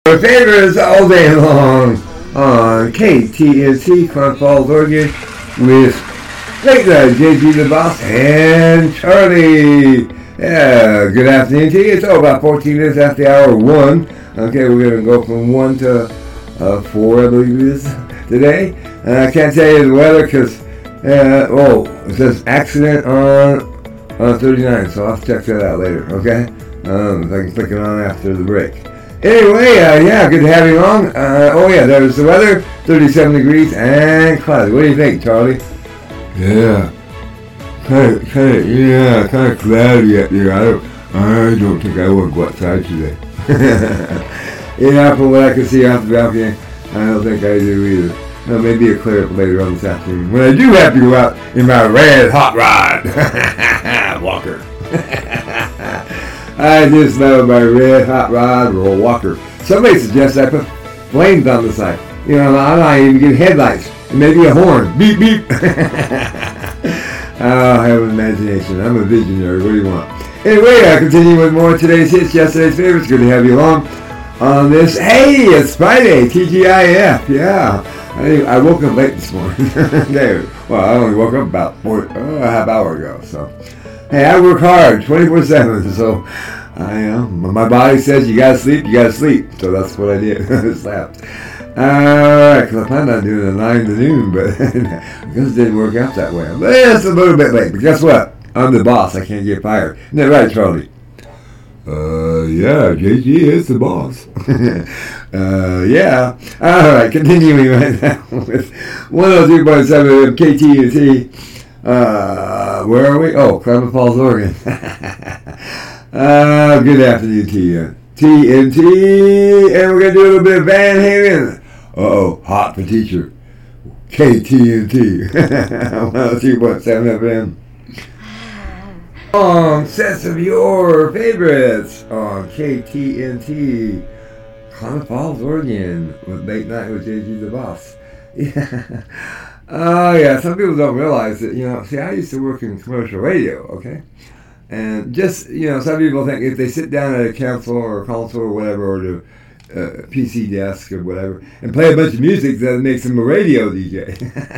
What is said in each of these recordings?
Our favorites all day long on KTNC, Clark Falls, Oregon, with late night JG the Boss and Charlie. Yeah, good afternoon to you. It's about 14 minutes after the hour 1. Okay, we're going to go from 1 to 4, I believe it is, today. I can't tell you the weather because, it says accident on 39, so I'll check that out later, okay? If I can click it on after the break. Anyway, good to have you on. There's the weather, 37 degrees and cloudy. What do you think, Charlie? Yeah, kind of cloudy out there. I don't think I will go outside today. From what I can see off the balcony, I don't think I do either. Maybe a clear up later on this afternoon when I do have to go out in my red hot rod. Walker. I just love my red hot rod or Walker. Somebody suggests I put flames on the side. I might even get headlights and maybe a horn. Beep, beep. I have an imagination. I'm a visionary. What do you want? Anyway, I continue with more of today's hits, yesterday's favorites. Good to have you along on this. Hey, it's Friday, TGIF. Yeah. I woke up late this morning. Okay. Well, I only woke up about a half hour ago. So, hey, I work hard 24/7. So, my body says you gotta sleep. So that's what I did. I slept. Alright, because I planned on doing a 9 to noon, but because it didn't work out that way. But it's a little bit late. But guess what? I'm the boss. I can't get fired. Isn't that right, Charlie? Yeah, JG is the boss. Yeah. Alright, continuing right now with 102.7 KTNT. Where are we? Oh, Clement Falls, Oregon. Good afternoon to you. TNT, and we're going to do a little bit of Van Halen. Hot for teacher. KTNT. 102.7 FM. Sets of your favorites on KTNT. Clement Falls, Oregon, with Late Night with JG the Boss. Yeah. Some people don't realize that, I used to work in commercial radio, okay? And just, some people think if they sit down at a console or whatever, or the PC desk or whatever, and play a bunch of music, that makes them a radio DJ.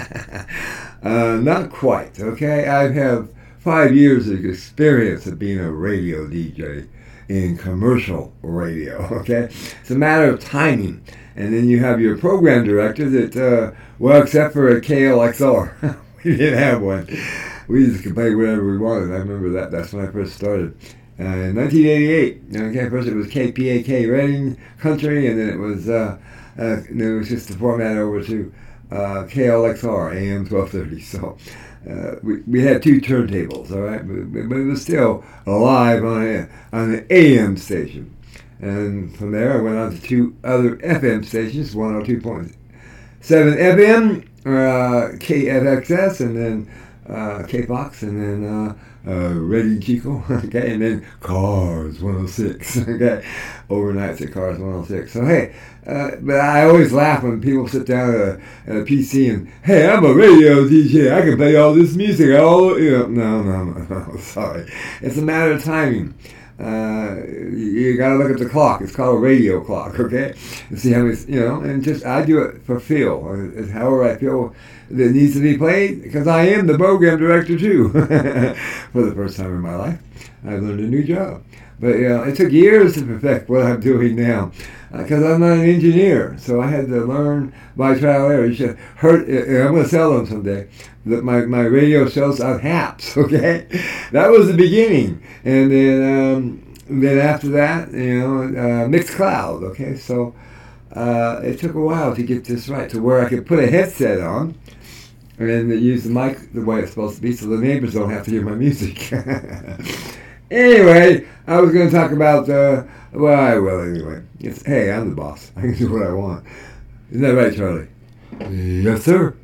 Not quite, okay? I have 5 years of experience of being a radio DJ in commercial radio, okay? It's a matter of timing. And then you have your program director that, except for a KLXR, we didn't have one. We just could play whatever we wanted. I remember that. That's when I first started. In 1988, okay, first it was KPAK Reading Country, and then it was just the format over to KLXR, AM 1230. So we had 2 turntables, all right? But it was still live on the AM station. And from there, I went on to 2 other FM stations, 102.7 FM, KFXS, and then KFOX, and then Ready Chico, okay, and then Cars 106, okay, overnights at Cars 106. So hey, but I always laugh when people sit down at a PC and, hey, I'm a radio DJ, I can play all this music, No, sorry. It's a matter of timing. You gotta look at the clock. It's called a radio clock, okay? And see how many, and just, I do it for feel. However I feel that needs to be played, because I am the program director too. For the first time in my life, I learned a new job. But it took years to perfect what I'm doing now, because I'm not an engineer. So I had to learn by trial and error. You should I'm going to sell them someday. My radio shows on HAPS, okay? That was the beginning. And then after that, Mixcloud, okay? So it took a while to get this right, to where I could put a headset on and use the mic the way it's supposed to be, so the neighbors don't have to hear my music. Anyway, I was going to talk about, anyway. Hey, I'm the boss. I can do what I want. Isn't that right, Charlie? Yes, sir.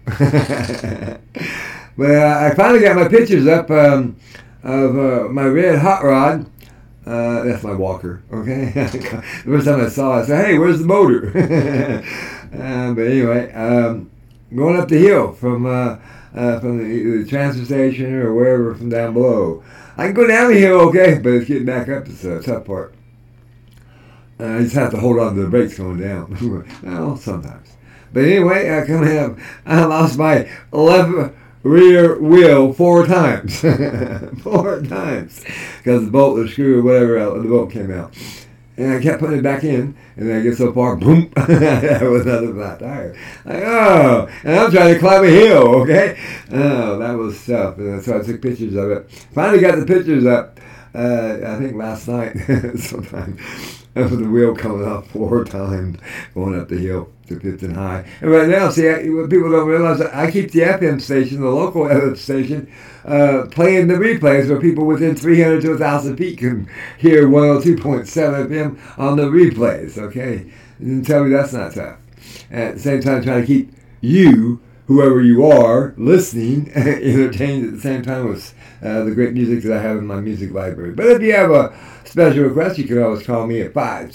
But I finally got my pictures up of my red hot rod. That's my Walker, okay? The first time I saw it, I said, hey, where's the motor? But anyway, going up the hill from the transfer station or wherever from down below. I can go down the hill, okay, but it's getting back up is the tough part. I just have to hold on to the brakes going down. Well, sometimes. But anyway, I lost my left rear wheel 4 times. 4 times. Because the bolt or screw or whatever, the bolt came out. And I kept putting it back in, and then I get so far, boom, I was another flat tire. Like, oh, and I'm trying to climb a hill, okay? Oh, that was tough. And so I took pictures of it. Finally got the pictures up, I think last night, sometime, of the wheel coming off 4 times, going up the hill to Clifton High. And right now, see, what people don't realize, I keep the FM station, the local FM station, playing the replays where people within 300 to 1,000 feet can hear 102.7 FM on the replays, okay? And tell me that's not tough. At the same time, trying to keep you, whoever you are, listening, entertained at the same time with the great music that I have in my music library. But if you have a special request, you can always call me at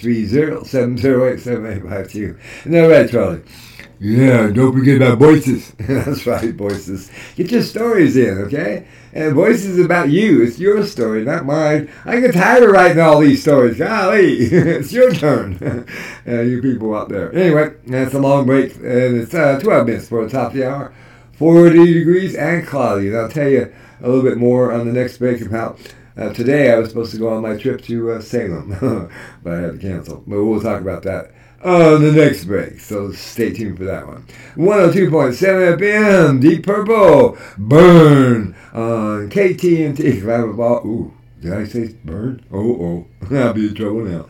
530-708-7852. And all right, Charlie. Yeah, don't forget about voices. That's right, voices. Get your stories in, okay? And voices about you. It's your story, not mine. I get tired of writing all these stories. Golly, it's your turn. You people out there. Anyway, that's a long break, and it's 12 minutes for the top of the hour. 40 degrees and cloudy. And I'll tell you a little bit more on the next break about today. I was supposed to go on my trip to Salem, but I had to cancel. But we'll talk about that on the next break, so stay tuned for that one. 102.7 FM, Deep Purple, Burn on KTNT. Ooh, did I say burn? Oh, I'll be in trouble now.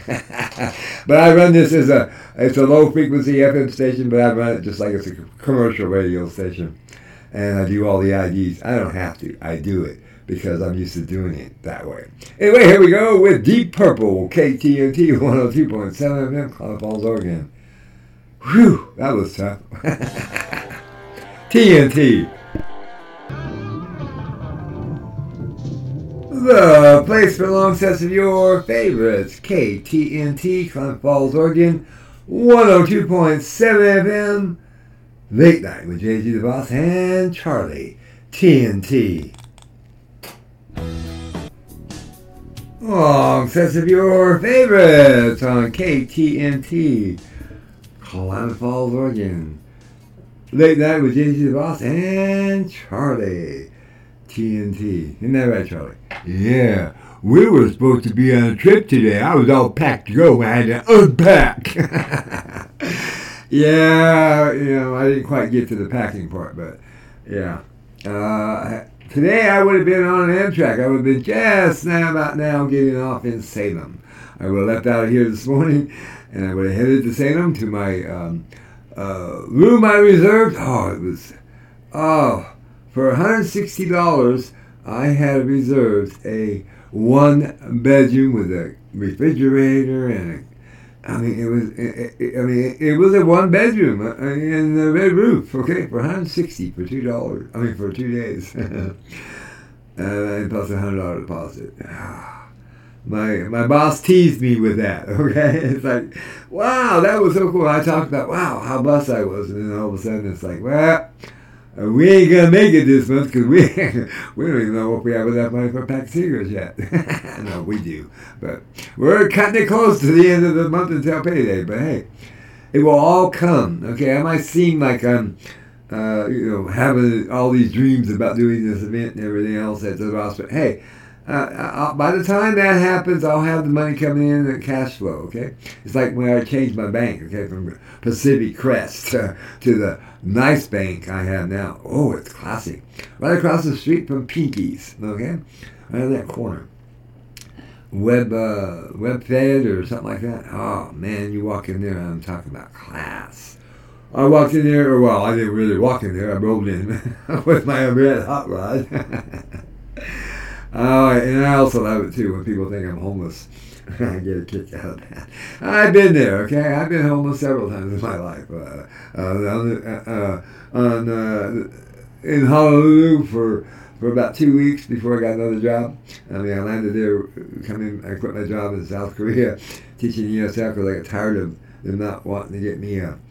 But I run this as it's a low frequency FM station, but I run it just like it's a commercial radio station. And I do all the IDs. I don't have to, I do it, because I'm used to doing it that way. Anyway, here we go with Deep Purple, KTNT 102.7 FM, Cloud Falls, Oregon. Whew, that was tough. TNT. The place for long sets of your favorites. KTNT, Cloud Falls, Oregon, 102.7 FM. Late Night with JG the Boss and Charlie. TNT. Long sets of your favorites on KTNT, Klamath Falls, Oregon. Late Night with JC the Boss and Charlie. TNT. Isn't that right, Charlie? Yeah, we were supposed to be on a trip today. I was all packed to go. I had to unpack. Yeah, I didn't quite get to the packing part, but yeah. Today I would have been on an Amtrak. I would have been just about now getting off in Salem. I would have left out of here this morning, and I would have headed to Salem to my room I reserved. For $160, I had reserved a 1-bedroom with a refrigerator and it was a 1-bedroom in the red roof, okay, for $160 for $2. For 2 days, and plus $100 deposit. My boss teased me with that, okay? It's like, wow, that was so cool. I talked about, wow, how blessed I was, and then all of a sudden it's like, well, we ain't gonna make it this month because we don't even know if we have enough money for a pack of cigarettes yet. No, we do, but we're cutting it close to the end of the month until payday. But hey, it will all come. Okay, I might seem like I'm, having all these dreams about doing this event and everything else at the Ross, but hey. By the time that happens, I'll have the money coming in and cash flow, okay? It's like when I changed my bank, okay, from Pacific Crest to the nice bank I have now. Oh, it's classic. Right across the street from Pinky's, okay? Right in that corner. WebFed or something like that. Oh, man, you walk in there, I'm talking about class. I walked in there, I didn't really walk in there. I rolled in with my red hot rod. And I also love it too when people think I'm homeless. I get a kick out of that. I've been there, okay? I've been homeless several times in my life. In Honolulu for about 2 weeks before I got another job. I landed there, I quit my job in South Korea teaching ESL because I got tired of them not wanting to get me a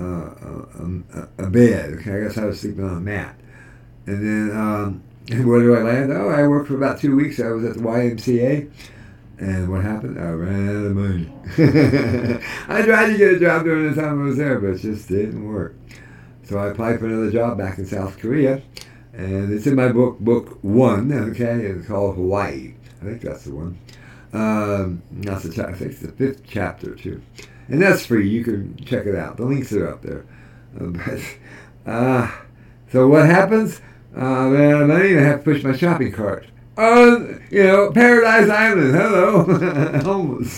bed, okay? I guess I was sleeping on a mat. And then, and where do I land? I worked for about 2 weeks. I was at the YMCA. And what happened? I ran out of money. I tried to get a job during the time I was there, but it just didn't work. So I applied for another job back in South Korea, and it's in my book 1, okay? It's called Hawaii. I think that's the one. That's I think it's the 5th chapter, too. And that's free. You can check it out. The links are up there. So what happens? I ran out of money and I have to push my shopping cart. Paradise Island, hello, homeless.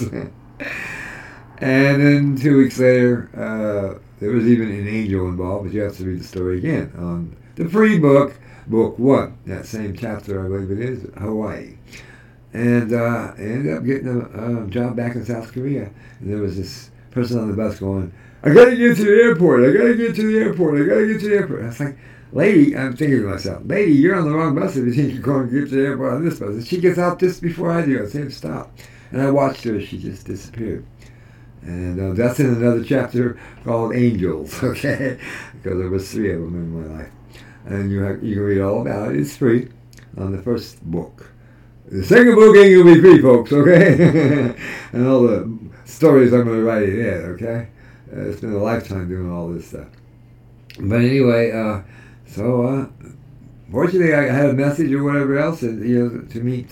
And then 2 weeks later, there was even an angel involved, but you have to read the story again on the free book 1, that same chapter, I believe it is, Hawaii. And I ended up getting a job back in South Korea. And there was this person on the bus going, I gotta get to the airport, I gotta get to the airport, I gotta get to the airport. I was like, lady, I'm thinking to myself, lady, you're on the wrong bus if you think you're going to get to the airport on this bus. And she gets out just before I do. I say, stop. And I watched her. She just disappeared. And that's in another chapter called Angels, okay? Because there was 3 of them in my life. And you can read all about it. It's free on the first book. The second book ain't going to be free, folks, okay? And all the stories I'm going to write in it, okay? It's been a lifetime doing all this stuff. But anyway, so fortunately I had a message or whatever else, and to meet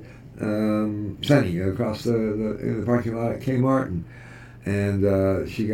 Sunny across in the parking lot at Kmart, and she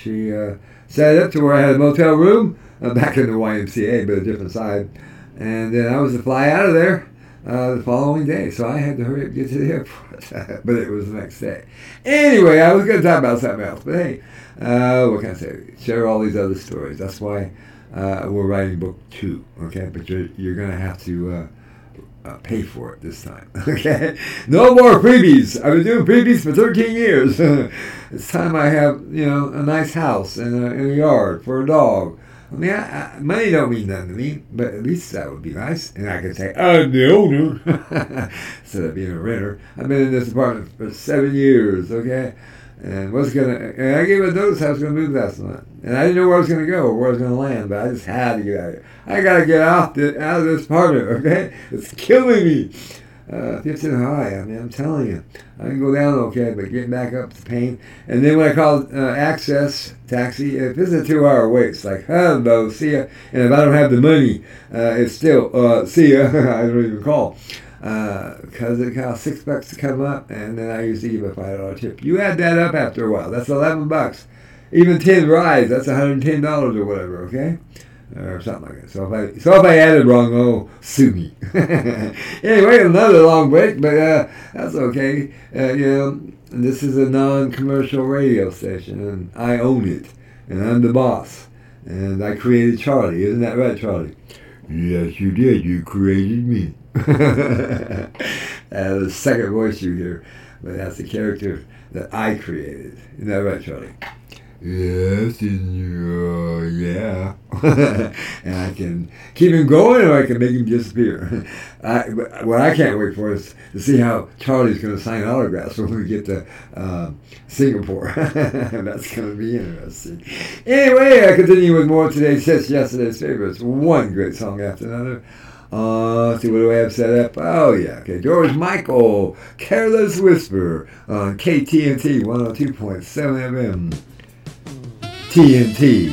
set it up to where I had a motel room back in the YMCA, but a different side, and then I was to fly out of there the following day, so I had to hurry up and get to the airport. But it was the next day. Anyway, I was going to talk about something else, but hey, what can I say? Share all these other stories. That's why we're writing book 2, okay? But you're going to have to pay for it this time, okay? No more freebies. I've been doing freebies for 13 years. It's time I have, a nice house and a yard for a dog. I mean, money don't mean nothing to me, but at least that would be nice. And I could say, I'm the owner, instead of being a renter. I've been in this apartment for 7 years, okay? And I gave a notice I was going to move last month. And I didn't know where I was going to go or where I was going to land, but I just had to get out of here. I got to get out of this apartment, okay? It's killing me. 15 high, I mean, I'm telling you. I can go down okay, but getting back up is pain. And then when I call Access Taxi, if this is a 2-hour wait, it's like, hello, see ya. And if I don't have the money, it's still, see ya. I don't even call. Because it costs $6 to come up, and then I usually give a $5 tip. You add that up after a while, that's $11. Even 10 rides, that's $110 or whatever, okay? Or something like that. So if I added wrong, sue me. Anyway, another long break, but that's okay. This is a non-commercial radio station, and I own it, and I'm the boss. And I created Charlie, isn't that right, Charlie? Yes, you did. You created me. The second voice you hear, but that's the character that I created. Isn't that right, Charlie? Yes, yeah. And I can keep him going, or I can make him disappear. What I can't wait for is to see how Charlie's going to sign autographs when we get to Singapore. That's going to be interesting. Anyway, I continue with more today's hits, yesterday's favorites. One great song after another. Let's see, what do I have set up? Oh, yeah. Okay, George Michael, Careless Whisper on KTNT 102.7 FM. TNT.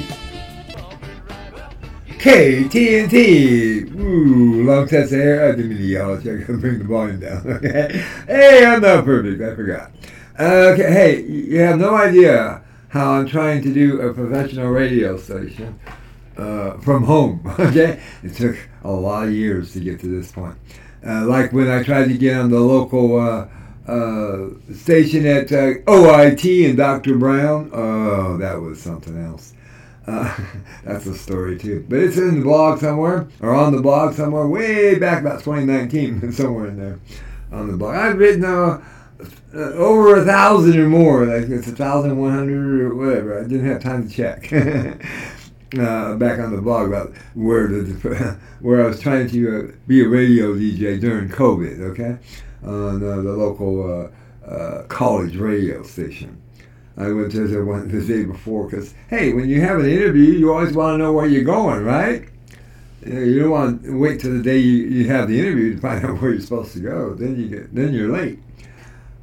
KTNT. Ooh, long sets of hair. I didn't mean to yell at you. I gotta bring the volume down. Okay. Hey, I'm not perfect. I forgot. Okay, hey, you have no idea how I'm trying to do a professional radio station from home. Okay, it took a lot of years to get to this point. Like when I tried to get on the local station at OIT and Dr. Brown. Oh, that was something else. That's a story too. But it's in the blog somewhere, or on the blog somewhere, way back about 2019, somewhere in there on the blog. I've written over 1,000 or more. Like it's 1,100 or whatever. I didn't have time to check. Back on the blog about where I was trying to be a radio DJ during COVID. Okay. On the local college radio station. I went to the day before because, hey, when you have an interview, you always want to know where you're going, right? You don't want to wait till the day you have the interview to find out where you're supposed to go. Then you're late.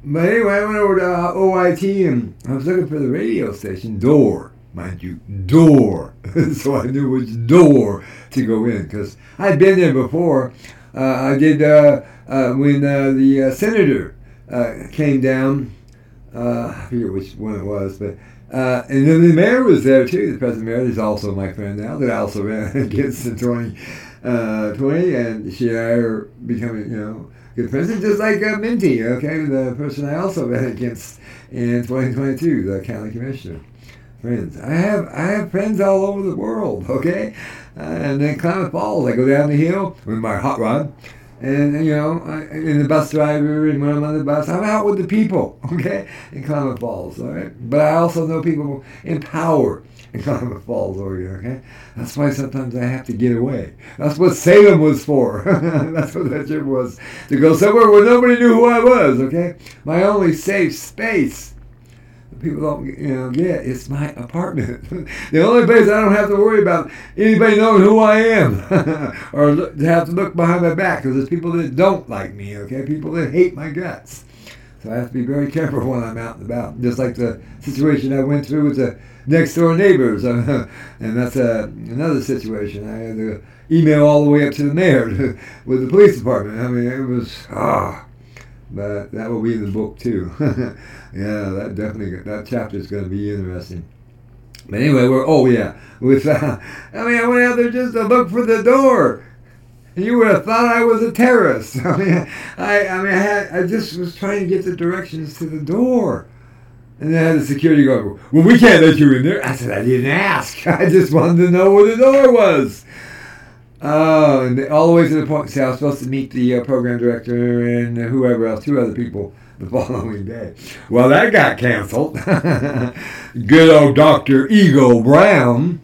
But anyway, I went over to OIT and I was looking for the radio station door, mind you, door. So I knew which door to go in because I'd been there before. I did when the senator came down. I forget which one it was, but and then the mayor was there too. The present mayor is also my friend now that I also ran against in 2020, and she and I are becoming, good friends. And just like Minty, okay, the person I also ran against in 2022, the county commissioner. Friends, I have friends all over the world, okay, and then Klamath Falls. I go down the hill with my hot rod. And, in the bus driver, and when I'm on the bus, I'm out with the people, okay, in Klamath Falls, all right? But I also know people in power in Klamath Falls over here, okay? That's why sometimes I have to get away. That's what Salem was for. That's what that trip was, to go somewhere where nobody knew who I was, okay? My only safe space. People don't, get it's my apartment. The only place I don't have to worry about anybody knowing who I am or have to look behind my back because there's people that don't like me, okay? People that hate my guts. So I have to be very careful when I'm out and about. Just like the situation I went through with the next door neighbors. And that's another situation. I had to email all the way up to the mayor with the police department. I mean, it was, but that will be in the book too. Yeah, that chapter is going to be interesting. But anyway, I went out there just to look for the door. And you would have thought I was a terrorist. I just was trying to get the directions to the door. And then I had the security guard go, well, we can't let you in there. I said, I didn't ask. I just wanted to know where the door was. Oh, and all the way to the point, see, I was supposed to meet the program director and whoever else, 2 other people the following day. Well, that got canceled. Good old Dr. Ego Brown,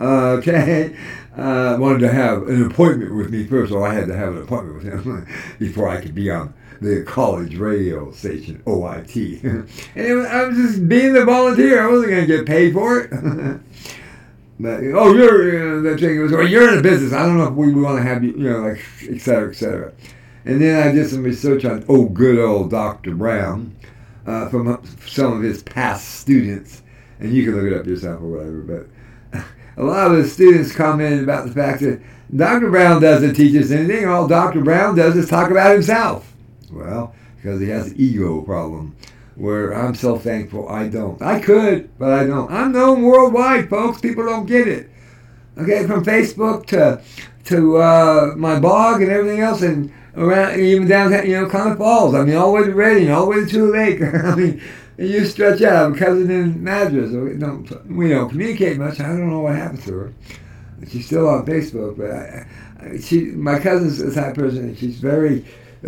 wanted to have an appointment with me first, so I had to have an appointment with him before I could be on the college radio station, OIT. And I was just being the volunteer. I wasn't going to get paid for it. But, you're in a business. I don't know if we want to have you, et cetera, et cetera. And then I did some research on, good old Dr. Brown, from some of his past students. And you can look it up yourself or whatever. But a lot of the students commented about the fact that Dr. Brown doesn't teach us anything. All Dr. Brown does is talk about himself. Well, because he has an ego problem. Where I'm so thankful I don't. I could, but I don't. I'm known worldwide, folks. People don't get it. Okay, from Facebook to my blog and everything else, and around even down Klamath Falls. I mean, all the way to Redding, all the way to Tule Lake. I mean, you stretch out. I have a cousin in Madras. We don't communicate much. I don't know what happened to her. She's still on Facebook, but my cousin's the type of person, and she's very,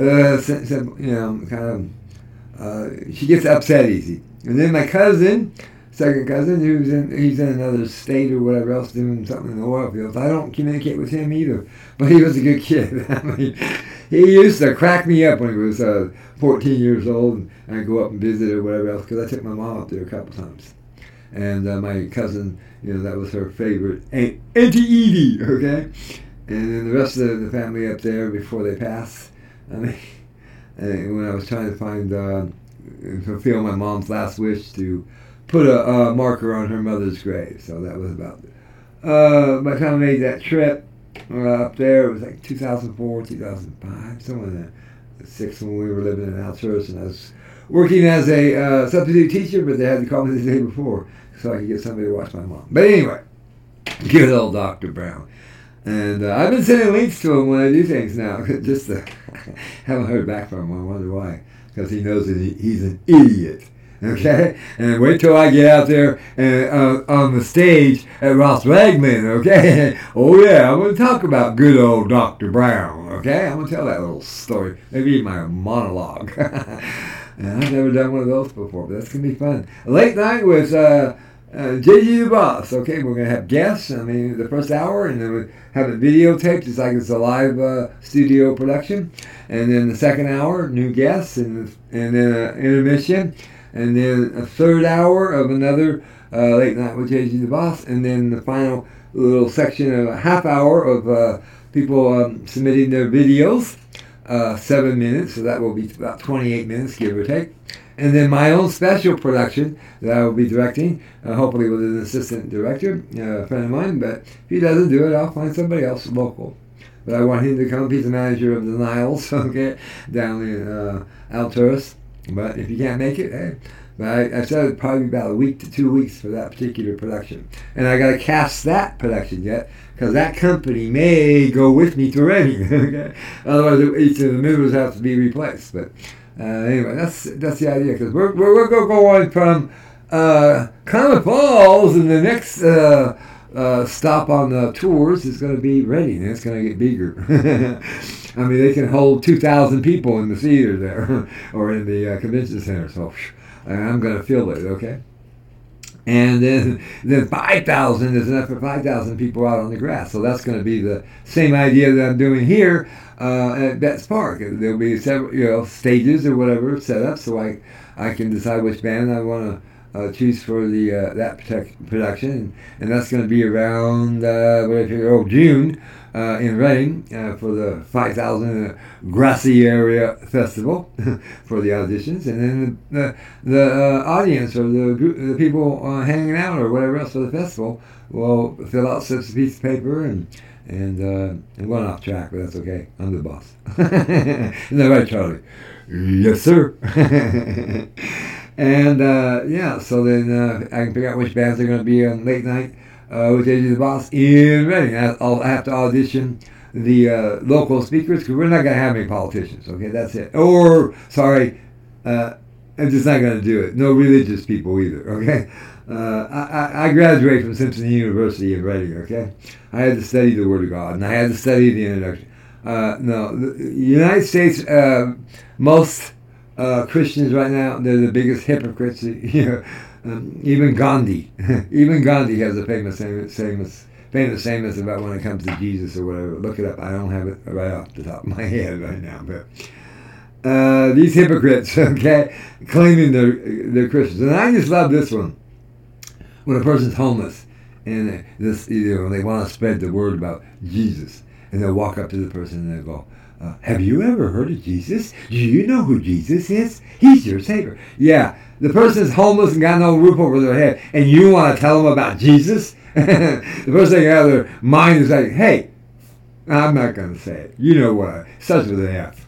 she gets upset easy. And then my second cousin, he's in another state or whatever else doing something in the oil fields. I don't communicate with him either, but he was a good kid. I mean, he used to crack me up when he was 14 years old, and I'd go up and visit or whatever else, because I took my mom up there a couple times. And my cousin, that was her favorite, Auntie Edie, okay? And then the rest of the family up there before they passed, I mean, when I was trying to fulfill my mom's last wish to put a marker on her mother's grave. So that was about by the time I made that trip up there, it was like 2004, 2005, somewhere in the 6 when we were living in Alturas, and I was working as a substitute teacher, but they had to call me the day before so I could get somebody to watch my mom. But anyway, good old Dr. Brown. And I've been sending links to him when I do things now, just haven't heard back from him. I wonder why, because he knows that he's an idiot. Okay, and wait till I get out there and on the stage at Ross Raglan. Okay, oh yeah, I'm going to talk about good old Dr. Brown. Okay, I'm going to tell that little story, maybe my monologue. And I've never done one of those before, but that's going to be fun. Late night with J.G. the Boss. Okay, we're going to have guests, the first hour, and then we have it videotaped. It's like it's a live studio production. And then the second hour, new guests, and then an intermission. And then a third hour of another Late Night with J.G. the Boss. And then the final little section of a half hour of people submitting their videos. 7 minutes, so that will be about 28 minutes, give or take. And then my own special production that I will be directing, hopefully with an assistant director, a friend of mine. But if he doesn't do it, I'll find somebody else local. But I want him to come. He's the manager of the Niles, okay, down in Alturas. But if you can't make it, hey. But I said it'd probably be about a week to 2 weeks for that particular production. And I got to cast that production yet, because that company may go with me to Reading. Okay? Otherwise, each of the members have to be replaced. But anyway, that's the idea. Because we're going to go on from Klamath Falls, and the next stop on the tours is going to be Reading. And it's going to get bigger. I mean, they can hold 2,000 people in the theater there, or in the convention center. So I'm going to fill it, okay? And then 5,000 is enough for 5,000 people out on the grass. So that's going to be the same idea that I'm doing here at Betts Park. There'll be several, stages or whatever set up, so I can decide which band I want to choose for the that production, and that's going to be around June in Reading for the 5,000 Grassy Area Festival for the auditions, and then the audience or the people hanging out or whatever else for the festival will fill out slips of piece of paper and I'm going off track, but that's okay. I'm the boss. Isn't that right, Charlie? Yes, sir. And so then I can figure out which bands are going to be on late night with JJ the Boss in Reading. I'll have to audition the local speakers, because we're not going to have any politicians, okay? That's it. Or, sorry, I'm just not going to do it. No religious people either, okay? I graduated from Simpson University in Reading, okay? I had to study the Word of God, and I had to study the introduction. The United States, most Christians right now, they're the biggest hypocrites. Even Gandhi, has a famous statement about when it comes to Jesus or whatever. Look it up. I don't have it right off the top of my head right now, but these hypocrites, okay, claiming they're Christians, and I just love this one. When a person's homeless and they want to spread the word about Jesus, and they'll walk up to the person and they'll go, have you ever heard of Jesus? Do you know who Jesus is? He's your Savior. Yeah, the person's homeless and got no roof over their head, and you want to tell them about Jesus? The first thing out of their mind is like, hey, I'm not going to say it. You know what? Starts with an F.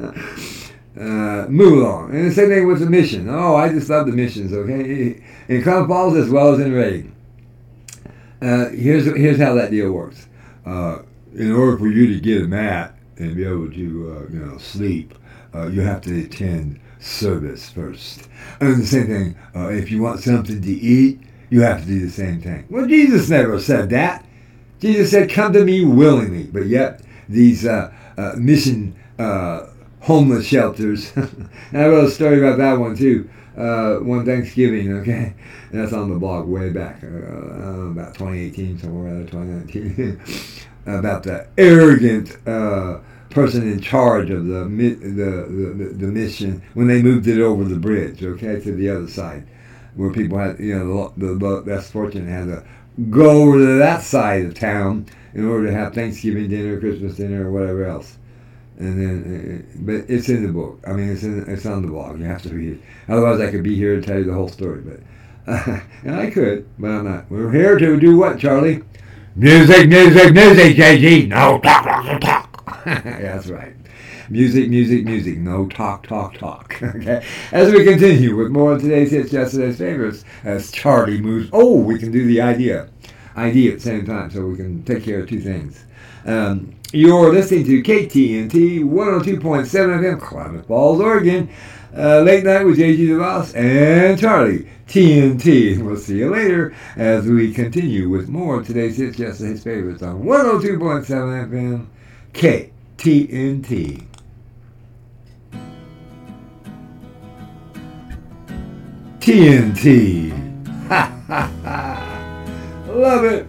Move along. And the same thing with the mission. Oh, I just love the missions, okay? In Klamath Falls as well as in Reading. Here's how that deal works. In order for you to get a mat and be able to sleep, you have to attend service first. And the same thing, if you want something to eat, you have to do the same thing. Well, Jesus never said that. Jesus said, come to me willingly. But yet, these mission homeless shelters, and I wrote a story about that one too, one Thanksgiving, okay? And that's on the blog way back, about 2018, somewhere around 2019, about the arrogant person in charge of the mission when they moved it over the bridge, okay, to the other side, where people had, the less fortunate had to go over to that side of town in order to have Thanksgiving dinner, Christmas dinner, or whatever else. And then, but it's in the book. I mean, it's on the blog. You have to read it. Otherwise, I could be here and tell you the whole story. But and I could, but I'm not. We're here to do what, Charlie? Music, JG. No talk. Yeah, that's right. Music. No talk. Okay. As we continue with more of today's hits, yesterday's favorites, as Charlie moves. Oh, we can do the idea at the same time, so we can take care of two things. You're listening to KTNT 102.7 FM, Klamath Falls, Oregon. Late night with JG the Boss and Charlie TNT. We'll see you later as we continue with more of today's hits, yesterday's favorites on 102.7 FM, KTNT. TNT. Ha ha ha. Love it.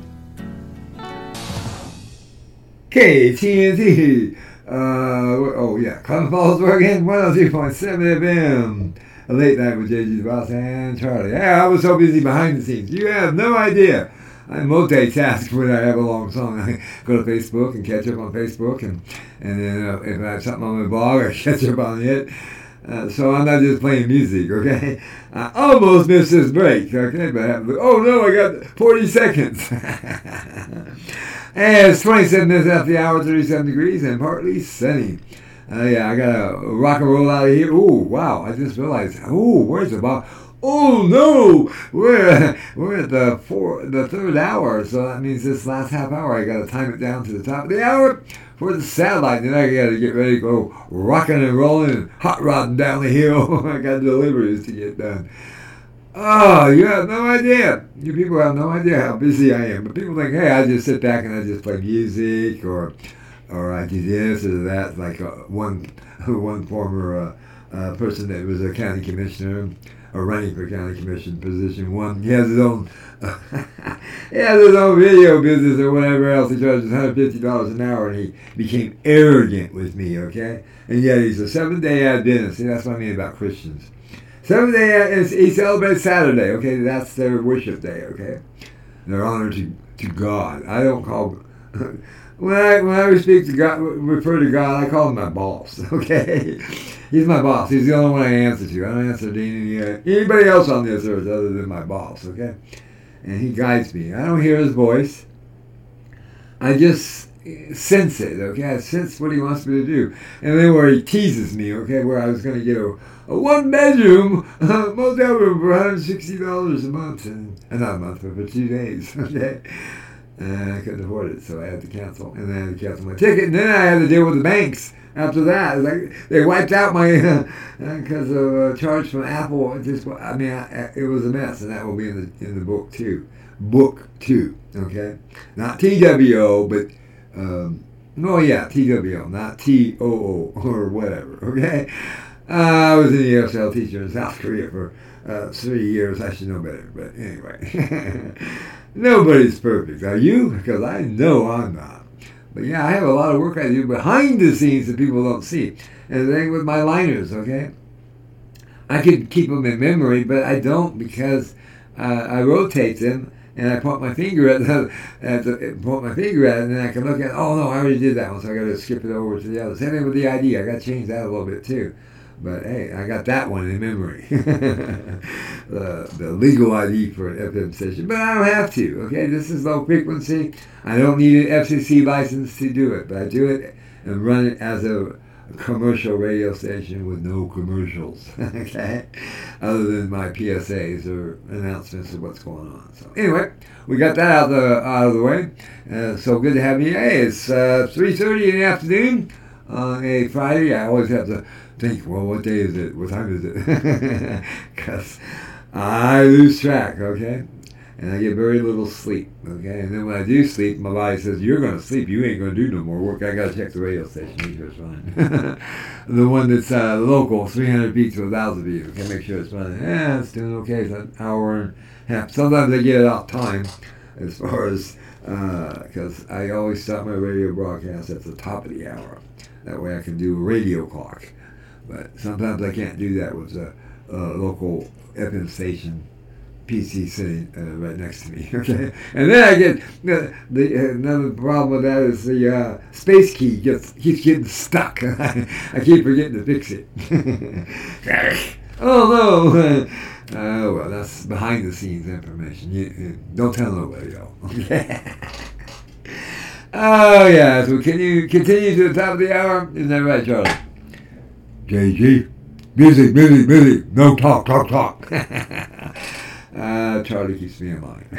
KTNT. Klamath Falls, Oregon, 102.7 FM. A late night with JG the Boss and Charlie. Yeah, I was so busy behind the scenes. You have no idea. I multitask when I have a long song. I go to Facebook and catch up on Facebook, and then if I have something on my blog, I catch up on it. So I'm not just playing music, okay? I almost missed this break, okay? But oh no, I got 40 seconds. And it's 27 minutes after the hour, 37 degrees, and partly sunny. Yeah, I gotta rock and roll out of here. Ooh, wow! I just realized. Ooh, where's the ball? Oh no, we're at the third hour, so that means this last half hour I gotta time it down to the top of the hour for the satellite. Then I gotta get ready to go rocking and rolling and hot rodding down the hill. I got deliveries to get done. Oh, you have no idea. You people have no idea how busy I am. But people think, hey, I just sit back and I just play music, or I do this or that. Like one former person that was a county commissioner, or running for county commission position. He has his own video business or whatever else. He charges $150 an hour, and he became arrogant with me. Okay, and yet he's a 7-day Adventist. See, that's what I mean about Christians. 7-day, he celebrates Saturday, okay? That's their worship day, okay? Their honor to God. I don't call... When I speak to God, refer to God, I call him my boss, okay? He's my boss. He's the only one I answer to. I don't answer to anybody else on this earth other than my boss, okay? And he guides me. I don't hear his voice. I just sense it, okay? I sense what he wants me to do. And then where he teases me, okay, where I was going to get a one-bedroom motel room for $160 a month, not a month, but for 2 days, okay? And I couldn't afford it, so I had to cancel. And then I had to cancel my ticket, and then I had to deal with the banks after that. Like, they wiped out my, because of a charge from Apple. It was a mess, and that will be in the book too. Book 2, okay? Not TWO, but, TWO, not TOO, or whatever, okay? I was an ESL teacher in South Korea for 3 years. I should know better, but anyway. Nobody's perfect. Are you? Because I know I'm not. But yeah, I have a lot of work I do behind the scenes that people don't see. And the thing with my liners, okay? I could keep them in memory, but I don't, because I rotate them, and I point my finger at it, and then I can look at, oh no, I already did that one, so I got to skip it over to the other. Same thing with the ID. I got to change that a little bit too. But hey, I got that one in memory. The legal ID for an FM station. But I don't have to, okay? This is low frequency. I don't need an FCC license to do it, but I do it and run it as a commercial radio station with no commercials, okay? Other than my PSAs or announcements of what's going on. So anyway, we got that out of the way. So good to have you. Hey, it's 3:30 in the afternoon on a Friday. I always have to think, well, what day is it? What time is it? Because I lose track, okay? And I get very little sleep, okay? And then when I do sleep, my body says, you're going to sleep. You ain't going to do no more work. I got to check the radio station. Make sure it's running. The one that's local, 300 feet to 1,000 feet. Okay, make sure it's running. Yeah, it's doing okay. It's an hour and a half. Sometimes I get it out time as far as, because I always start my radio broadcast at the top of the hour. That way I can do a radio clock. But sometimes I can't do that with a local FM station PC sitting right next to me. Okay, and then I get another problem with that is the space key keeps getting stuck. I keep forgetting to fix it. Oh no! Oh well, that's behind the scenes information. You don't tell nobody though. Okay. Oh yeah. So can you continue to the top of the hour? Isn't that right, Charlie? JG, music, no talk. Charlie keeps me in line.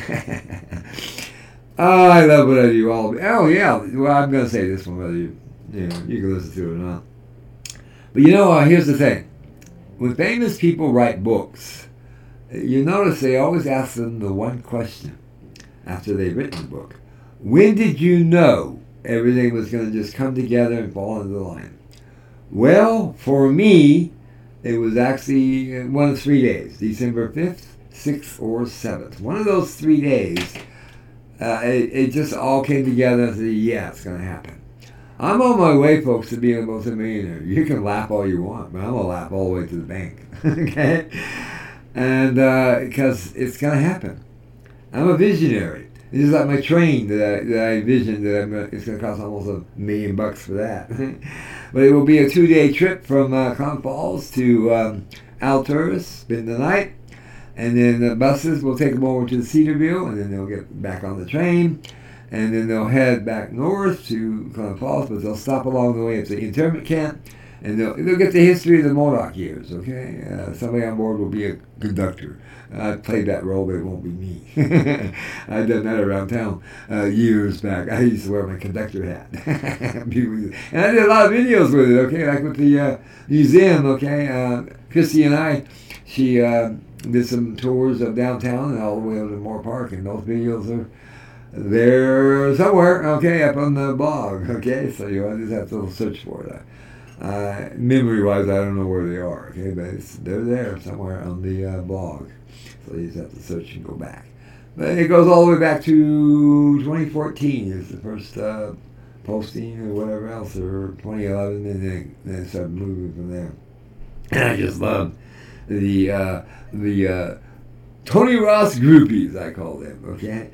Oh, I love what I do. Oh yeah, well I'm going to say this one whether you can listen to it or not. But here's the thing. When famous people write books, you notice they always ask them the one question after they've written the book. When did you know everything was going to just come together and fall into line? Well, for me, it was actually one of 3 days, December 5th, 6th, or 7th. One of those 3 days, it just all came together and said, yeah, it's going to happen. I'm on my way, folks, to being a multimillionaire. You can laugh all you want, but I'm going to laugh all the way to the bank, okay? And because it's going to happen. I'm a visionary. This is like my train that I envisioned that it's going to cost almost $1 million for that. But it will be a 2-day trip from Clown Falls to Alturas, spend the night. And then the buses will take them over to Cedarville, and then they'll get back on the train. And then they'll head back north to Clown Falls, but they'll stop along the way at the internment camp. And they'll get the history of the Modoc years, okay? Somebody on board will be a conductor. I played that role, but it won't be me. I've done that around town years back. I used to wear my conductor hat. And I did a lot of videos with it, okay? Like with the museum, okay? Christy and she did some tours of downtown and all the way over to Moore Park, and those videos are there somewhere, okay, up on the blog, okay? So you just have to search for it. Memory-wise, I don't know where they are, okay, but they're there somewhere on the blog. So you just have to search and go back. But it goes all the way back to 2014 is the first posting or whatever else, or 2011, and then it started moving from there. And I just love the Tony Ross groupies, I call them, okay?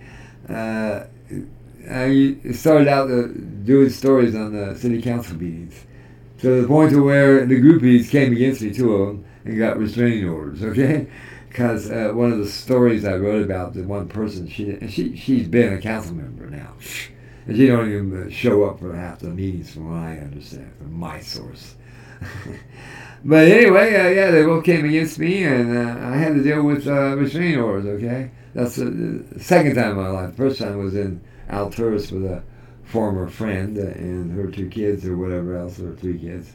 I started out doing stories on the city council meetings, to the point to where the groupies came against me, 2 of them, and got restraining orders, okay? Because one of the stories I wrote about, the one person, she's been a council member now. And she don't even show up for half the meetings from what I understand, from my source. But anyway, yeah, they both came against me, and I had to deal with restraining orders, okay? That's the second time in my life. The first time was in Alturas with a former friend and her 2 kids or whatever else, or 3 kids.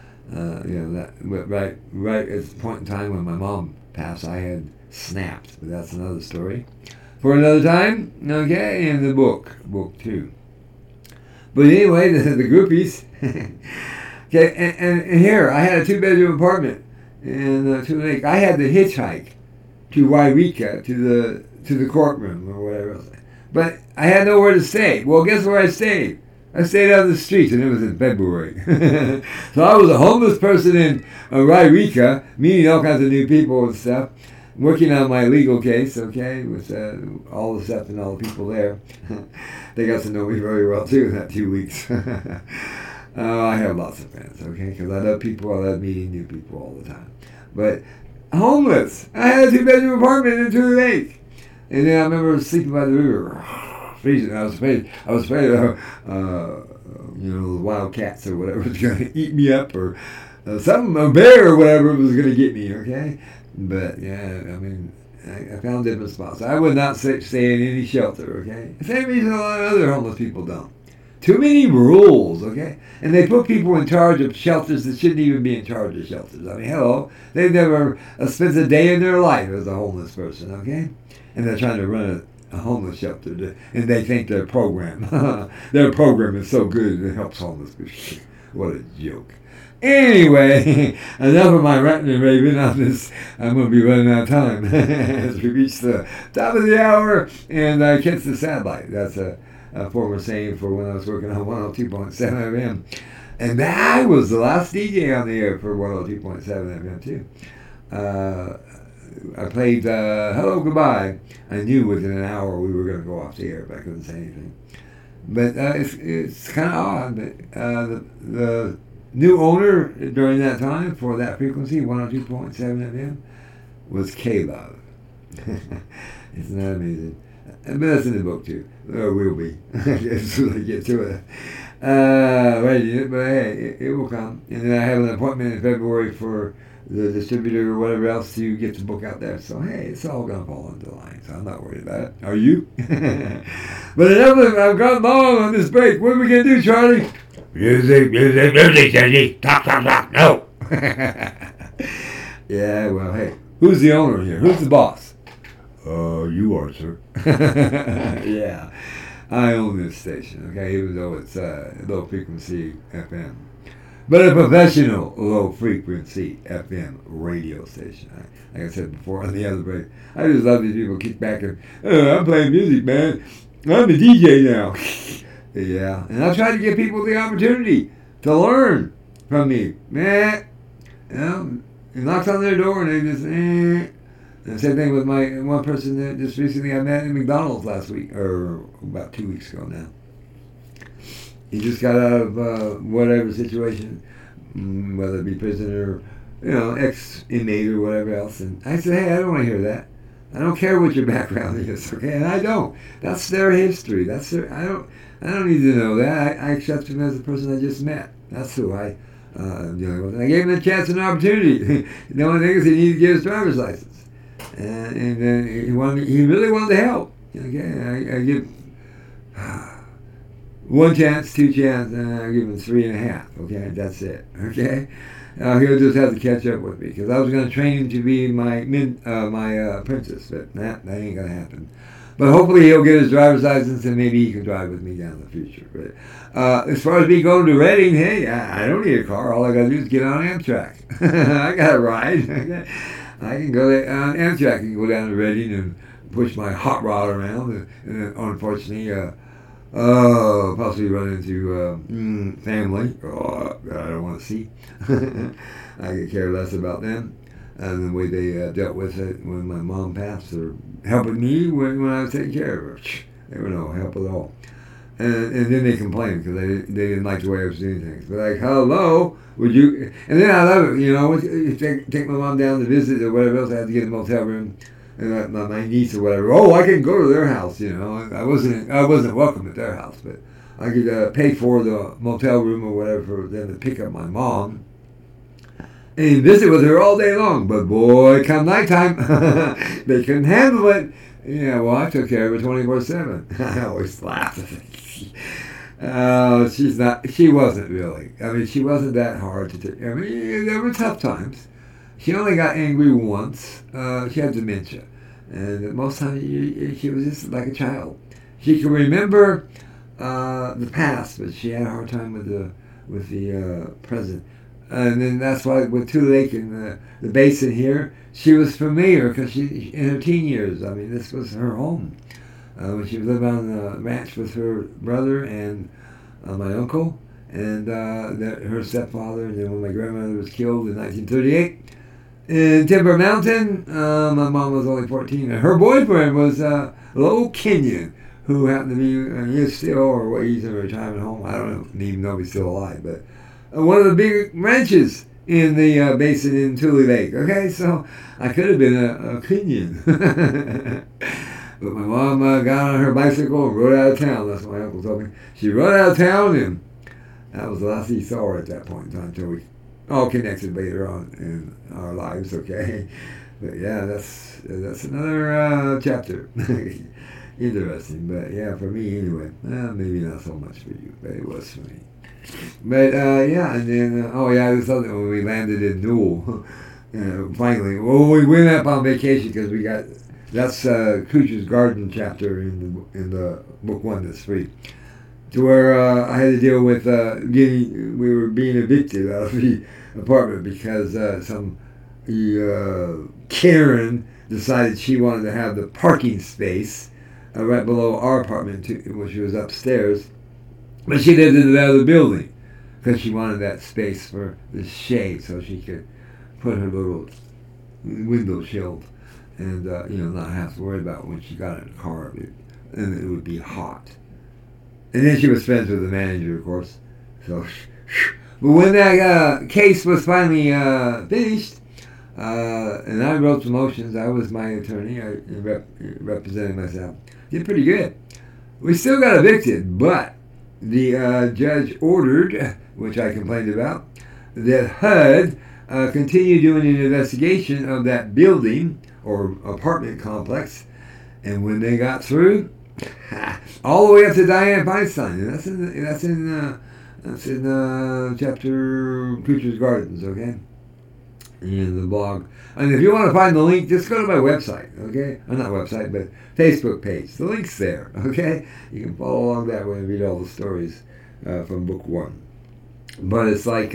Right at the point in time when my mom passed, I had snapped, but that's another story for another time, okay, in the book 2. But anyway, the groupies, okay, and here, I had a 2-bedroom apartment in Tule Lake. I had to hitchhike to Wairika, to the courtroom or whatever else. But I had nowhere to stay. Well, guess where I stayed? I stayed out on the streets, and it was in February. So I was a homeless person in Wairika, meeting all kinds of new people and stuff, working on my legal case, okay, with all the stuff and all the people there. They got to know me very well, too, in that 2 weeks. I have lots of friends, okay, because I love people. I love meeting new people all the time. But homeless. I had a 2-bedroom apartment in Tule Lake. And then I remember sleeping by the river, freezing. I was afraid of, the wild cats or whatever was going to eat me up, or a bear or whatever was going to get me, okay? But, yeah, I mean, I found different spots. I would not stay in any shelter, okay? The same reason a lot of other homeless people don't. Too many rules, okay? And they put people in charge of shelters that shouldn't even be in charge of shelters. I mean, hello, they've never spent a day in their life as a homeless person, okay? And they're trying to run a homeless shelter, and they think their program is so good it helps homeless people. What a joke. Anyway, enough of my ranting and raving on this. I'm going to be running out of time as we reach the top of the hour and I catch the satellite. That's a former saying for when I was working on 102.7 FM. And I was the last DJ on the air for 102.7 FM, too. I played Hello Goodbye. I knew within an hour we were going to go off the air, but I couldn't say anything. But it's kind of odd. But the new owner during that time for that frequency, 102.7 FM, was K-Love. Isn't that amazing? But that's in the book, too. Or will be. As soon as I get to it. But hey, it will come. And then I have an appointment in February for the distributor or whatever else to get the book out there. So, hey, it's all going to fall into line. So I'm not worried about it. Are you? But enough of it. I've gone long on this break. What are we going to do, Charlie? Music, Daddy. Talk. No. Yeah, well, hey. Who's the owner here? Who's the boss? You are, sir. Yeah. I own this station, okay, even though it's low frequency FM. But a professional low frequency FM radio station. Like I said before on the other break, I just love these people kick back and, I'm playing music, man. I'm a DJ now. Yeah, and I try to give people the opportunity to learn from me. Man, it knocks on their door and they just, And same thing with my one person that just recently I met at McDonald's last week, or about 2 weeks ago now. He just got out of whatever situation, whether it be prison or, ex-inmate or whatever else. And I said, hey, I don't want to hear that. I don't care what your background is, okay? And I don't. That's their history. That's their. I don't need to know that. I accept him as the person I just met. That's who I'm dealing with. And I gave him a chance and an opportunity. The only thing is he needed to get his driver's license, and then he really wanted to help. Okay, I give one chance, two chances, and I give him 3.5. Okay, that's it. Okay. He'll just have to catch up with me because I was going to train him to be my apprentice, but that ain't going to happen. But hopefully he'll get his driver's license and maybe he can drive with me down in the future. But as far as me going to Reading, hey, I don't need a car. All I got to do is get on Amtrak. I got a ride. I can go on Amtrak. I can go down to Reading and push my hot rod around. And unfortunately, possibly run into family. That I don't want to see. I could care less about them and the way they dealt with it when my mom passed, or helping me when I was taking care of her. They were no help at all. And then they complained because they didn't like the way I was doing things. But like, hello, would you? And then I love it, you take my mom down to visit or whatever else. I had to get a motel room. And my niece or whatever, I can go to their house, I wasn't welcome at their house, but I could pay for the motel room or whatever for them to pick up my mom and visit with her all day long. But boy, come nighttime, they couldn't handle it. Yeah, well, I took care of her 24/7. I always laugh. She wasn't really. I mean, she wasn't that hard to take. I mean, there were tough times. She only got angry once. She had dementia. And most times she was just like a child. She could remember the past, but she had a hard time with the present. And then that's why with Tule Lake and the basin here, she was familiar because she, in her teen years, I mean, this was her home. When she lived on the ranch with her brother and my uncle and her stepfather, and then when my grandmother was killed in 1938, in Timber Mountain, my mom was only 14, and her boyfriend was Lowell Kenyon, who happened to be, he's still, or he's in a retirement home, I don't even know if he's still alive, but one of the big ranches in the basin in Tule Lake. Okay, so I could have been a Kenyon. But my mom got on her bicycle and rode out of town. That's what my uncle told me. She rode out of town, and that was the last he saw her at that point in time until we all connected later on in our lives, okay? But yeah, that's another chapter. Interesting, but yeah, for me anyway. Maybe not so much for you, but it was for me. But yeah, and then, this other when we landed in Newell, finally, we went up on vacation because we got, that's Kucha's Garden chapter in the book 1 that's free. To where I had to deal with we were being evicted out of the apartment because some Karen decided she wanted to have the parking space right below our apartment, which was upstairs, but she lived in the other building because she wanted that space for the shade so she could put her little window shield and not have to worry about when she got in the car and it would be hot. And then she was friends with the manager, of course. So, but when that case was finally finished, and I wrote the motions, I was my attorney, I represented myself, did pretty good. We still got evicted, but the judge ordered, which I complained about, that HUD continue doing an investigation of that building or apartment complex, and when they got through, all the way up to Dianne Feinstein, and that's in chapter Kucha's Gardens, okay, in the blog. And if you want to find the link, just go to my website, okay, or not website, but Facebook page. The link's there, okay. You can follow along that way and read all the stories from book 1. But it's like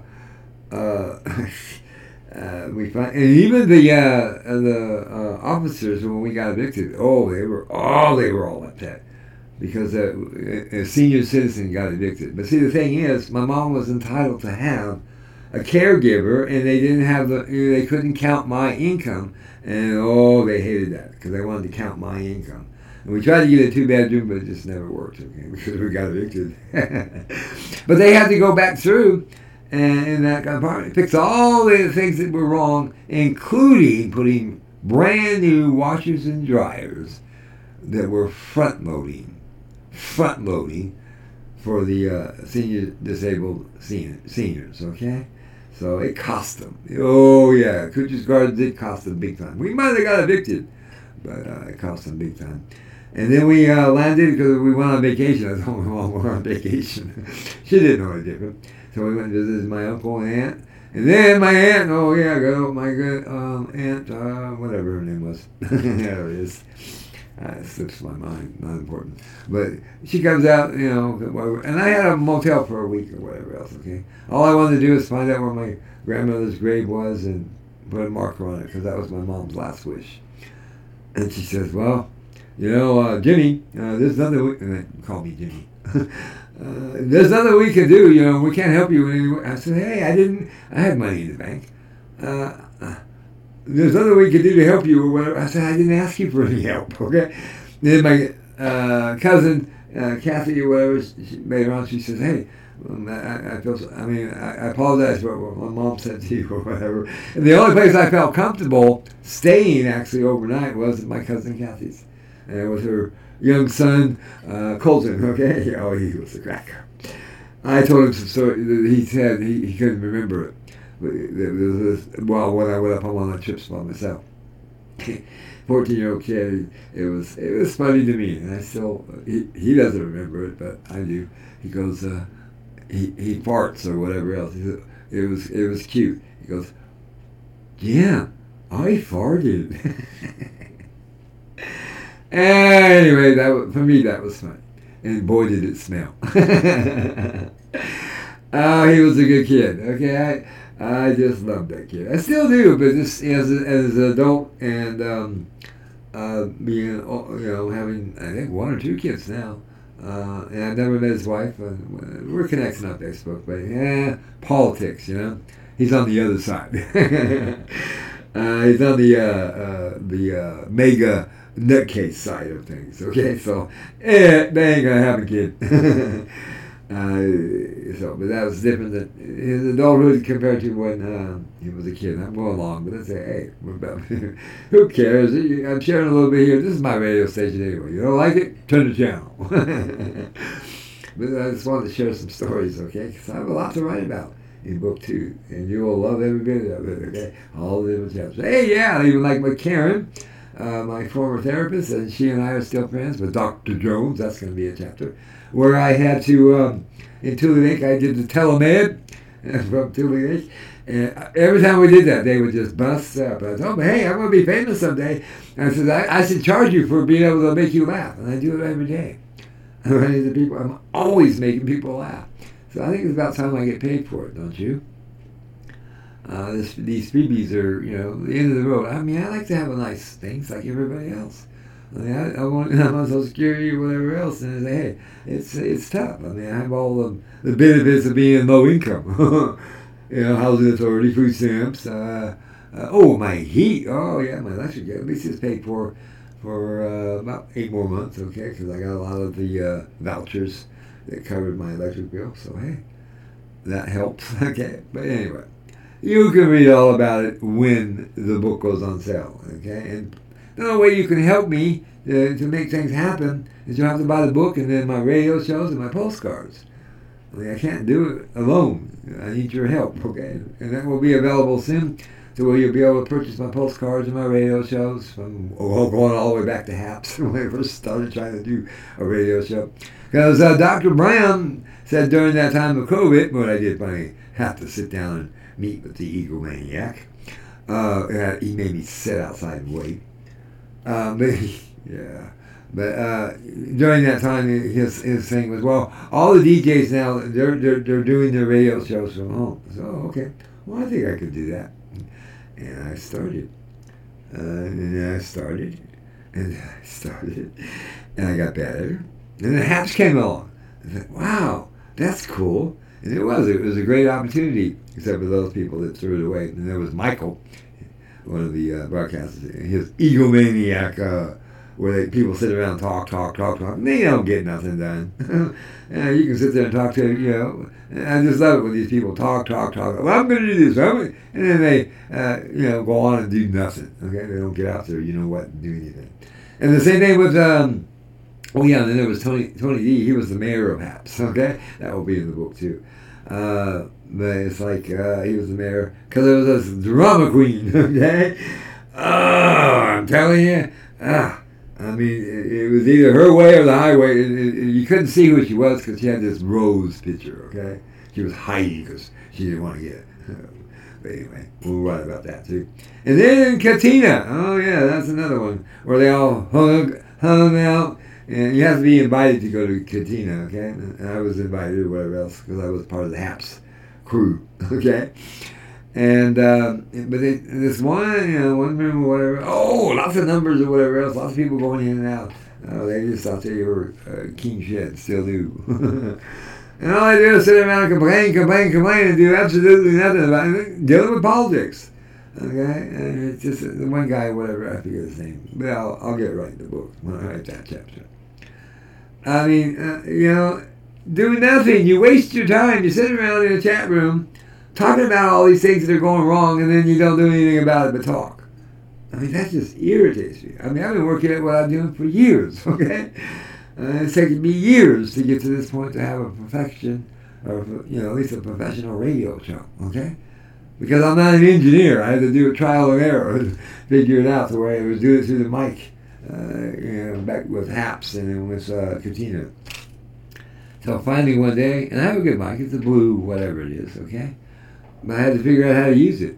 we find, and even the officers when we got evicted, they were all upset because a senior citizen got evicted. But see, the thing is, my mom was entitled to have a caregiver, and they didn't have they couldn't count my income, and they hated that because they wanted to count my income. And we tried to get a 2-bedroom, but it just never worked, okay, because we got evicted. But they had to go back through and in that apartment, fix all the things that were wrong, including putting brand new washers and dryers that were front loading for the senior disabled seniors, okay? So it cost them. Oh yeah, Cooch's Garden did cost them big time. We might have got evicted, but it cost them big time. And then we landed because we went on vacation. I told my mom we were on vacation. She didn't know any different. So we went and visited my uncle and aunt. And then my aunt, my good aunt, whatever her name was. There it is. It slips my mind, not important. But she comes out, and I had a motel for a week or whatever else, okay? All I wanted to do was find out where my grandmother's grave was and put a marker on it, because that was my mom's last wish. And she says, well, Jimmy, there's nothing we can call me Jimmy. There's nothing we can do, we can't help you in any way. I said, hey, I had money in the bank. There's nothing we can do to help you or whatever. I said, I didn't ask you for any help, okay? Then my cousin, Kathy or whatever, later on, she says, hey, I apologize for what my mom said to you or whatever. And the only place I felt comfortable staying actually overnight was at my cousin Kathy's. And with her young son, Colton, okay? Oh, he was a cracker. I told him some story that he said he couldn't remember it. Well, when I went up on one of the trips by myself. 14-year-old kid, it was funny to me, and I still, he doesn't remember it, but I do. He goes, he farts or whatever else. It was cute. He goes, yeah, I farted. Anyway, for me that was fun, and boy did it smell. Oh, he was a good kid. Okay, I just loved that kid. I still do, but just as an adult and being having I think 1 or 2 kids now, and I've never met his wife. We're connecting on Facebook, but politics. He's on the other side. He's on the mega nutcase side of things. Okay, so they ain't gonna have a kid. But that was different than his adulthood compared to when he was a kid. I'm going along, but I say, hey, what about who cares? I'm sharing a little bit here. This is my radio station anyway. You don't like it? Turn the channel. But I just wanted to share some stories, okay? Because I have a lot to write about in book 2, and you will love every bit of it, okay? All the different chapters. Hey, yeah, even like with Karen, my former therapist, and she and I are still friends with Dr. Jones. That's going to be a chapter where I had to, in Tule Lake, I did the telemed from Tule Lake. And every time we did that, they would just bust up. I told them, hey, I'm going to be famous someday. And I said, I should charge you for being able to make you laugh. And I do it every day. I'm running to people. I'm always making people laugh. So I think it's about time I get paid for it, don't you? These freebies are, the end of the road. I like to have a nice things like everybody else. I'm on Social Security or whatever else, and I say, hey, it's tough. I have all the benefits of being low income. Housing authority, food stamps. My heat. Oh yeah, my electric bill. At least it's paid for about 8 more months. Okay, because I got a lot of the vouchers that covered my electric bill. So hey, that helps. Okay, but anyway, you can read all about it when the book goes on sale. Okay, and the only way you can help me to make things happen is you have to buy the book and then my radio shows and my postcards. I can't do it alone. I need your help, okay? And that will be available soon, to where you'll be able to purchase my postcards and my radio shows from going all the way back to HAPS when I first started trying to do a radio show. Because Dr. Brown said during that time of COVID, when I did finally have to sit down and meet with the egomaniac, he made me sit outside and wait. But during that time, his thing was, well, all the DJs now, they're doing their radio shows from home. So, okay, well, I think I could do that. And I started. And I started. And I got better. And then HAPS came along. I said, wow, that's cool. And it was a great opportunity, except for those people that threw it away. And there was Michael, one of the broadcasters, his egomaniac, where people sit around and talk, and they don't get nothing done. You can sit there and talk to, and I just love it when these people talk. Well, I'm going to do this, and then they, go on and do nothing. Okay, they don't get out there, and do anything. And the same thing with, and then there was Tony D. He was the mayor of Haps. Okay, that will be in the book too. But it's like he was the mayor because there was this drama queen. Okay, I'm telling you, I mean, it was either her way or the highway. You couldn't see who she was because she had this rose picture. Okay, she was hiding because she didn't want to get it. But anyway, we'll write about that too. And then Katina. Oh yeah, that's another one where they all hung out. And you have to be invited to go to Katina, okay? And I was invited or whatever else because I was part of the HAPS crew, okay? And but this one member, whatever. Oh, lots of numbers or whatever else. Lots of people going in and out. They just thought they were king shit. Still do. And all I do is sit around and complain, and do absolutely nothing about it. Dealing with politics. Okay, and it's just the one guy, whatever, I forget his name, but I'll get right in the book when I write that chapter. I mean, do nothing. You waste your time. You sit around in a chat room talking about all these things that are going wrong, and then you don't do anything about it but talk. I mean, that just irritates me. I mean, I've been working at what I'm doing for years, okay? It's taken me years to get to this point to have a perfection, or at least a professional radio show, okay? Because I'm not an engineer. I had to do a trial and error to figure it out the way I was doing it through the mic, back with HAPS and then with Katina. So finally one day, and I have a good mic, it's a blue, whatever it is, okay? But I had to figure out how to use it.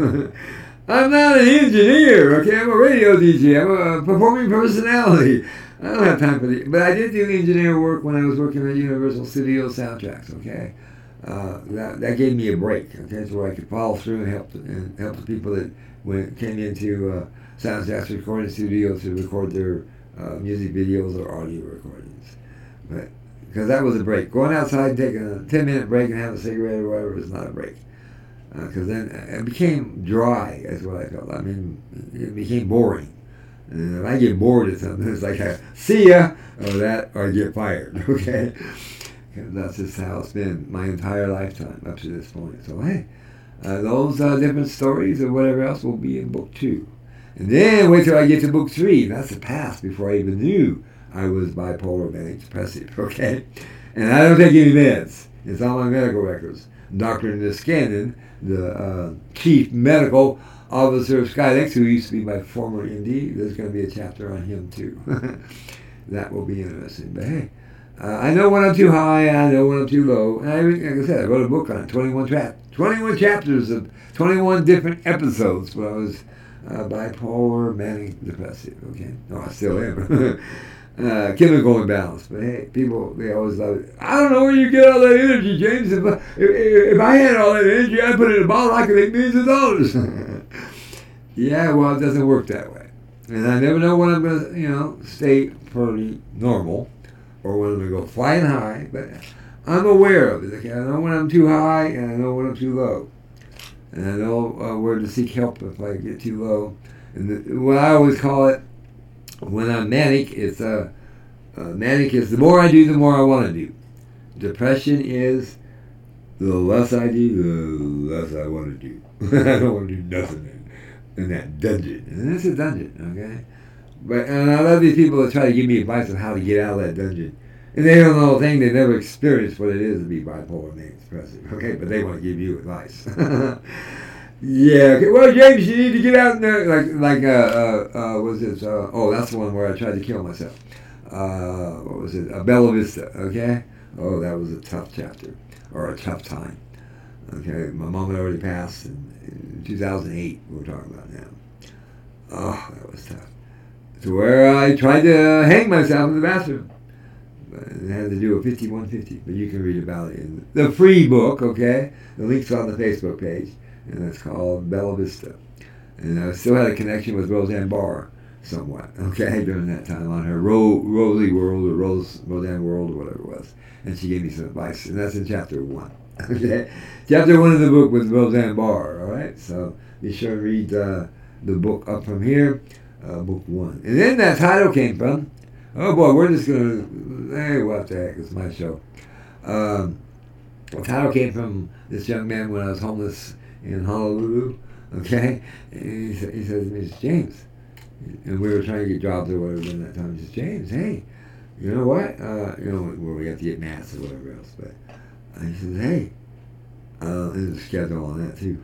I'm not an engineer, okay? I'm a radio DJ. I'm a performing personality. I don't have time for the... But I did do engineer work when I was working at Universal Studios Soundtracks, okay? That gave me a break, okay, so I could follow through and help the people that came into Soundtracks recording studios to record their music videos or audio recordings. But because that was a break. Going outside and taking a 10-minute break and having a cigarette or whatever was not a break. Because then it became dry, is what I felt. I mean, it became boring. And if I get bored at something, it's like, see ya, or get fired, okay? That's just how it's been my entire lifetime up to this point. So, hey, those different stories or whatever else will be in book 2. And then wait till I get to book 3. That's the past before I even knew I was bipolar manic depressive, okay? And I don't take any meds. It's on my medical records. Dr. Niskanen, the chief medical officer of Skylinks, who used to be my former MD, there's going to be a chapter on him too. That will be interesting. But hey, I know when I'm too high, I know when I'm too low. And like I said, I wrote a book on it, 21 chapters of 21 different episodes when I was bipolar, manic, depressive. Okay, no, I still am. Chemical imbalance. But hey, people, they always love it. I don't know where you get all that energy, James. If I had all that energy, I'd put it in a bottle, I could make millions of dollars. Yeah, well, it doesn't work that way. And I never know when I'm going to, stay pretty normal or when I'm going to go flying high. But I'm aware of it. Okay? I know when I'm too high and I know when I'm too low. And I know where to seek help if I get too low. And what I always call it, when I'm manic, it's manic is the more I do, the more I want to do. Depression is the less I do, the less I want to do. I don't want to do nothing in that dungeon. And it's a dungeon, okay? And I love these people that try to give me advice on how to get out of that dungeon. And they don't know a thing, they've never experienced what it is to be bipolar, manic, depressive, okay? But they want to give you advice. Yeah. Okay. Well, James, you need to get out there. Was this? That's the one where I tried to kill myself. What was it? Bella Vista. Okay. Oh, that was a tough chapter or a tough time. Okay. My mom had already passed in 2008. We're talking about now. Oh, that was tough. To where I tried to hang myself in the bathroom. It had to do a 5150, but you can read about it in the free book. Okay. The link's on the Facebook page. And it's called Bella Vista. And I still had a connection with Roseanne Barr. somewhat, okay, during that time on her Rosie World or Roseanne World or whatever it was. And she gave me some advice, and that's in chapter 1. Okay? Chapter 1 of the book with Roseanne Barr, all right? So be sure to read the book Up From Here, book 1. And then that title came from, oh boy, we're just going to, hey, what the heck, it's my show. The title came from this young man when I was homeless in Honolulu, okay? And he says to me, it's James. And we were trying to get jobs or whatever in that time. He says, James, hey, you know what? Where we got to get masks or whatever else. But he says, hey, and there's a schedule on that too.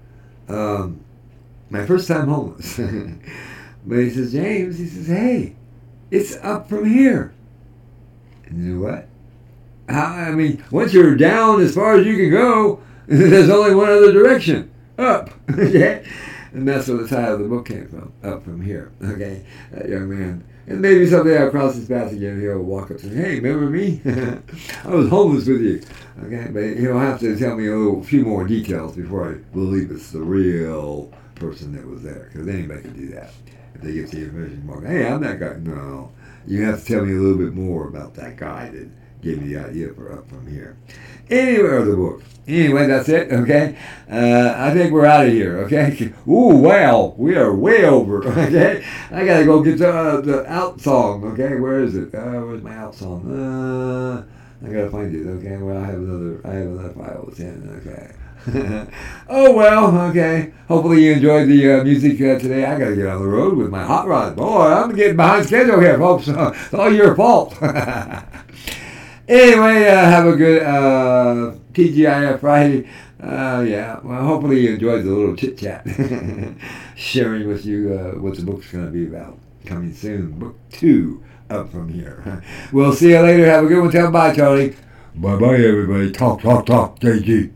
My first time homeless. But he says, James, he says, hey, it's up from here. And you know what? I mean, once you're down as far as you can go, there's only one other direction, up. Okay? And that's where the title of the book came from, Up From Here. Okay? That young man. And maybe someday I'll cross his path again. He'll walk up to me, hey, remember me? I was homeless with you. Okay? But he'll have to tell me a few more details before I believe it's the real person that was there. Because anybody can do that. If they get the information mark, hey, I'm that guy. No. You have to tell me a little bit more about that guy that gave me the idea for Up From Here. Anyway, the book. Anyway, that's it, okay? I think we're out of here, okay? Ooh, wow, we are way over, okay? I gotta go get the out song, okay? Where is it? Where's my out song? I gotta find it, okay? Well, I have another file that's in, okay? Oh, well, okay. Hopefully you enjoyed the music today. I gotta get on the road with my hot rod. Boy, I'm getting behind schedule here, folks. It's all your fault. Anyway, have a good TGIF Friday. Yeah, well, hopefully you enjoyed the little chit-chat. Sharing with you what the book's going to be about. Coming soon, book 2, Up From Here. We'll see you later. Have a good one. Tell them bye, Charlie. Bye-bye, everybody. Talk, JG.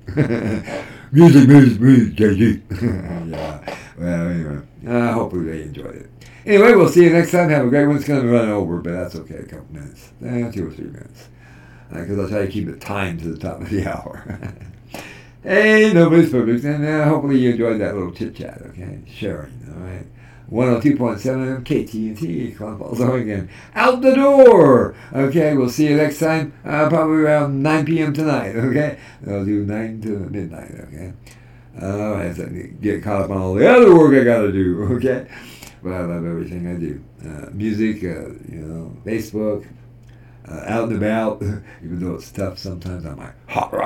Music, JG. Yeah, well, anyway, hopefully they enjoyed it. Anyway, we'll see you next time. Have a great one. It's going to run over, but that's okay. A couple minutes. 2 or 3 minutes. Because I'll try to keep it timed to the top of the hour. Hey, nobody's perfect. And hopefully you enjoyed that little chit-chat, okay? Sharing, all right? 102.7 KTNT, Cloud Falls, Oregon. Out the door! Okay, we'll see you next time, probably around 9 p.m. tonight, okay? I'll do 9 to midnight, okay? All right, so I get caught up on all the other work I got to do, okay? But I love everything I do. Music, Facebook, out and about, even though it's tough sometimes on my hot rod.